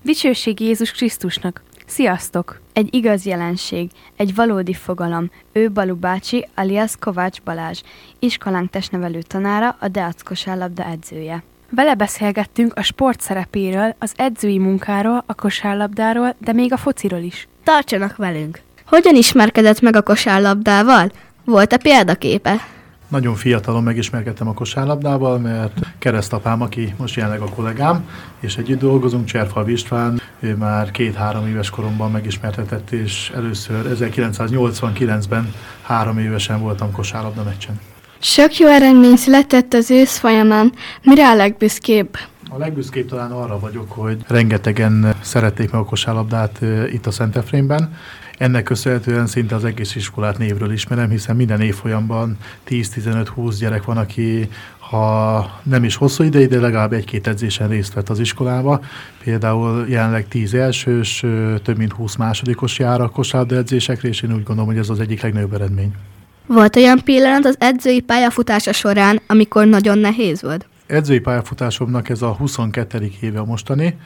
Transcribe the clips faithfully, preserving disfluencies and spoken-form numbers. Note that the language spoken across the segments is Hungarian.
Dicsőség Jézus Krisztusnak! Sziasztok! Egy igaz jelenség, egy valódi fogalom, ő Balu bácsi, alias Kovács Balázs, iskolánk testnevelő tanára, a Deac kosárlabda edzője. Vele beszélgettünk a sport szerepéről, az edzői munkáról, a kosárlabdáról, de még a fociról is. Tartsanak velünk! Hogyan ismerkedett meg a kosárlabdával? Volt-e példaképe? Nagyon fiatalon megismerkedtem a kosárlabdával, mert keresztapám, aki most jelenleg a kollégám, és együtt dolgozunk, Cserfalvi István, ő már két-három éves koromban megismertetett, és először ezerkilencszáznyolcvankilencben három évesen voltam kosárlabda meccsen. Sok jó eredmény született az ősz folyamán. Mire a legbüszkébb? A legbüszkébb talán arra vagyok, hogy rengetegen szerették meg a kosárlabdát itt a Szent Efrémben. Ennek köszönhetően szinte az egész iskolát névről ismerem, hiszen minden évfolyamban tíz-tizenöt-húsz gyerek van, aki ha nem is hosszú ideig, de legalább egy-két edzésen részt vett az iskolába. Például jelenleg tíz elsős, több mint húsz másodikos jár a kosárlabda edzésekre, és én úgy gondolom, hogy ez az egyik legnagyobb eredmény. Volt olyan pillanat az edzői pályafutása során, amikor nagyon nehéz volt? Edzői pályafutásomnak ez a huszonkettedik éve a mostani.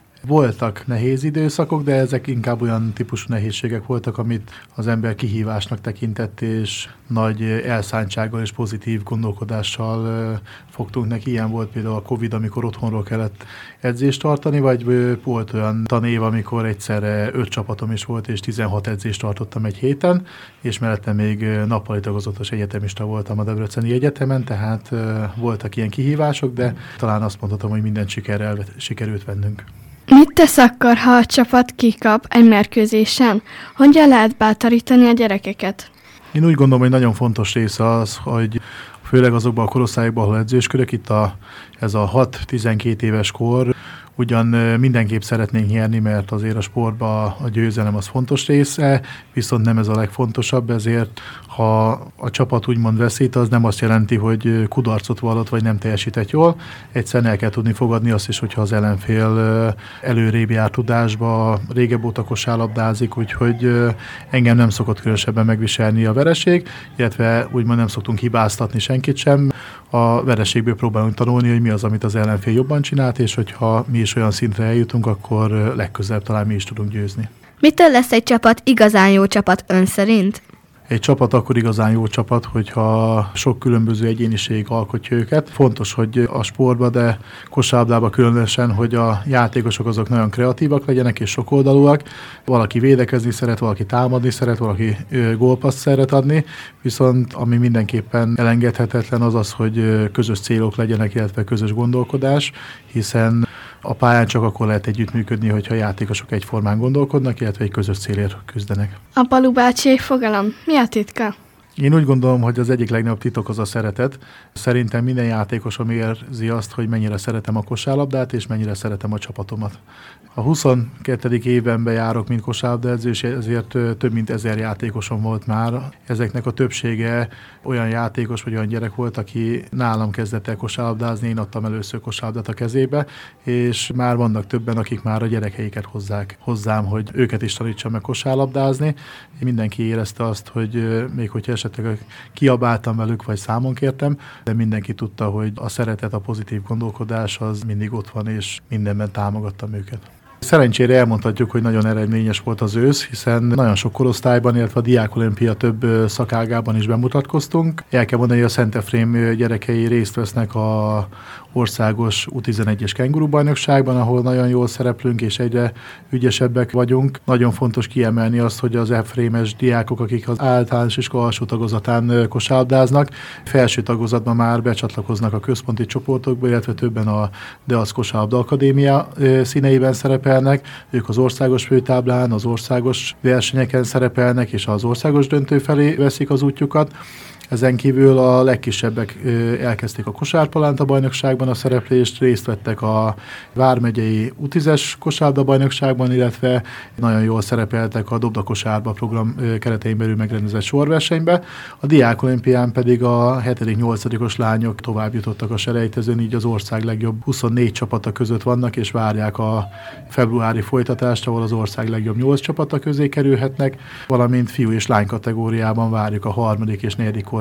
Voltak nehéz időszakok, de ezek inkább olyan típusú nehézségek voltak, amit az ember kihívásnak tekintett, és nagy elszántsággal és pozitív gondolkodással fogtunk neki. Ilyen volt például a Covid, amikor otthonról kellett edzést tartani, vagy volt olyan tanév, amikor egyszerre öt csapatom is volt, és tizenhat edzést tartottam egy héten, és mellette még nappali tagozatos egyetemista voltam a Debreceni Egyetemen, tehát voltak ilyen kihívások, de talán azt mondhatom, hogy mindent sikerrel sikerült vennünk. Mit tesz akkor, ha a csapat kikap egy mérkőzésen? Hogyan lehet bátorítani a gyerekeket? Én úgy gondolom, hogy nagyon fontos része az, hogy főleg azokban a korosztályokban, ahol edzősködök, itt a, ez a hat-tizenkét éves kor, ugyan mindenképp szeretnénk nyerni, mert azért a sportban a győzelem az fontos része, viszont nem ez a legfontosabb, ezért ha a csapat úgymond veszít, az nem azt jelenti, hogy kudarcot vallott, vagy nem teljesített jól. Egyszerűen el kell tudni fogadni azt is, hogyha az ellenfél előrébb jár tudásba, régebb óta kosárlabdázik, úgyhogy engem nem szokott különösebben megviselni a vereség, illetve úgymond nem szoktunk hibáztatni senkit sem. A vereségből próbálunk tanulni, hogy mi az, amit az ellenfél jobban csinált, és hogyha mi is olyan szintre eljutunk, akkor legközelebb talán mi is tudunk győzni. Mitől lesz egy csapat igazán jó csapat ön szerint? Egy csapat akkor igazán jó csapat, hogyha sok különböző egyéniség alkotja őket. Fontos, hogy a sportban, de kosárlabdában különösen, hogy a játékosok azok nagyon kreatívak legyenek és sokoldalúak. Valaki védekezni szeret, valaki támadni szeret, valaki gólpaszt szeret adni, viszont ami mindenképpen elengedhetetlen az az, hogy közös célok legyenek, illetve közös gondolkodás, hiszen a pályán csak akkor lehet együttműködni, hogyha a játékosok egyformán gondolkodnak, illetve egy közös célért küzdenek. A Balu bácsi fogalom, mi a titka? Én úgy gondolom, hogy az egyik legnagyobb titok az a szeretet. Szerintem minden játékosom érzi azt, hogy mennyire szeretem a kosárlabdát, és mennyire szeretem a csapatomat. A huszonkettedik évben járok, mint kosárlabdaedző, és ezért több mint ezer játékosom volt már. Ezeknek a többsége olyan játékos vagy olyan gyerek volt, aki nálam kezdett el kosárlabdázni, én adtam először kosárlabdát a kezébe, és már vannak többen, akik már a gyerekeiket hozzák hozzám, hogy őket is tanítsam meg kosárlabdázni. Mindenki érezte azt, hogy még hogyha esetleg kiabáltam velük, vagy számon kértem, de mindenki tudta, hogy a szeretet, a pozitív gondolkodás az mindig ott van, és mindenben támogattam őket. Szerencsére elmondhatjuk, hogy nagyon eredményes volt az ősz, hiszen nagyon sok korosztályban, illetve a Diákolimpia több szakágában is bemutatkoztunk. El kell mondani, hogy a Szent Efrém gyerekei részt vesznek a országos U tizenegyes kengurubajnokságban, ahol nagyon jól szereplünk és egyre ügyesebbek vagyunk. Nagyon fontos kiemelni azt, hogy az efrémes diákok, akik az általános iskola alsó tagozatán kosárlabdáznak, felső tagozatban már becsatlakoznak a központi csoportokba, illetve többen a Deac Kosárlabda Akadémia színeiben szerepelnek. Ők az országos főtáblán, az országos versenyeken szerepelnek, és az országos döntő felé veszik az útjukat. Ezen kívül a legkisebbek elkezdték a kosárpalánta bajnokságban a szereplést, részt vettek a vármegyei U tízes kosárlabda bajnokságban, illetve nagyon jól szerepeltek a dobdakosárba program keretein belül megrendezett sorversenybe. A Diákolimpián pedig a hetedik-nyolcadikos lányok tovább jutottak a selejtezőn, így az ország legjobb huszonnégy csapata között vannak, és várják a februári folytatást, ahol az ország legjobb nyolc csapata közé kerülhetnek, valamint fiú és lány kategóriában várjuk a harmadik és negyedik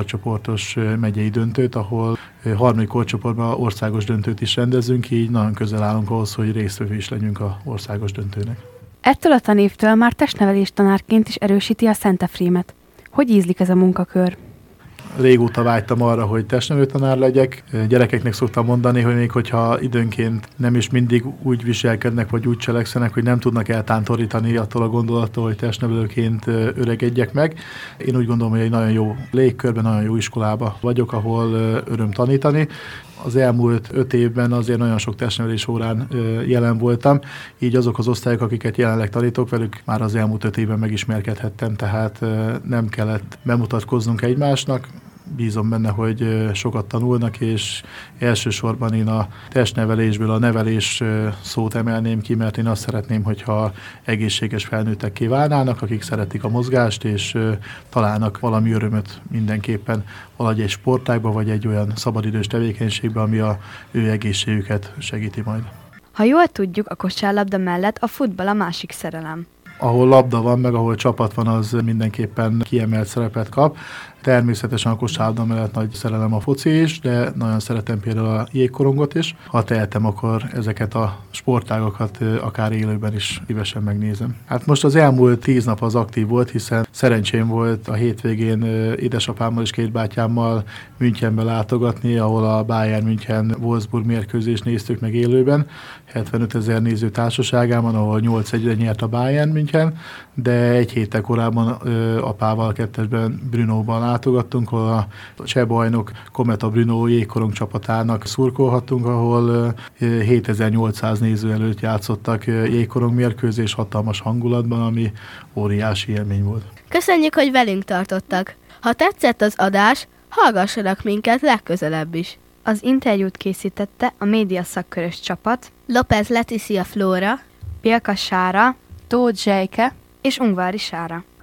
csapatcsoportos megyei döntőt, ahol harmadik korcsoportban országos döntőt is rendezünk, így nagyon közel állunk ahhoz, hogy résztvevő is legyünk az országos döntőnek. Ettől a tanévtől már testnevelés tanárként is erősíti a Szent Efrémet. Hogy ízlik ez a munkakör? Régóta vágytam arra, hogy testnevelő tanár legyek. Gyerekeknek szoktam mondani, hogy még hogyha időnként nem is mindig úgy viselkednek, vagy úgy cselekszenek, hogy nem tudnak eltántorítani attól a gondolattól, hogy testnevelőként öregedjek meg. Én úgy gondolom, hogy egy nagyon jó légkörben, nagyon jó iskolába vagyok, ahol öröm tanítani. Az elmúlt öt évben azért nagyon sok testnevelés órán jelen voltam, így azok az osztályok, akiket jelenleg tanítok, velük már az elmúlt öt évben megismerkedhettem, tehát nem kellett bemutatkoznunk egymásnak. Bízom benne, hogy sokat tanulnak, és elsősorban én a testnevelésből a nevelés szót emelném ki, mert én azt szeretném, hogyha egészséges felnőttekké válnának, akik szeretik a mozgást, és találnak valami örömöt mindenképpen valahogy egy sportágba, vagy egy olyan szabadidős tevékenységbe, ami a ő egészségüket segíti majd. Ha jól tudjuk, a kosárlabda mellett a futball a másik szerelem. Ahol labda van, meg ahol csapat van, az mindenképpen kiemelt szerepet kap. Természetesen a kosárlabda mellett nagy szerelem a foci is, de nagyon szeretem például a jégkorongot is. Ha tehetem, akkor ezeket a sportágokat akár élőben is szívesen megnézem. Hát most az elmúlt tíz nap az aktív volt, hiszen szerencsém volt a hétvégén édesapámmal és két bátyámmal Münchenbe látogatni, ahol a Bayern München-Wolfsburg mérkőzést néztük meg élőben, hetvenöt ezer néző társaságában, ahol nyolc egyre nyert a Bayern München, de egy héttel korábban ö, apával kettesben Brnóban látogattunk, ahol a cseh bajnok Kometa Brno jégkorong csapatának szurkolhattunk, ahol ö, hétezer-nyolcszáz néző előtt játszottak ö, jégkorong mérkőzés hatalmas hangulatban, ami óriási élmény volt. Köszönjük, hogy velünk tartottak. Ha tetszett az adás, hallgassanak minket legközelebb is. Az interjút készítette a média szakkörös csapat, López Leticia Flóra, Pilka Sára Tóth Zsejke és Ungvári Sára.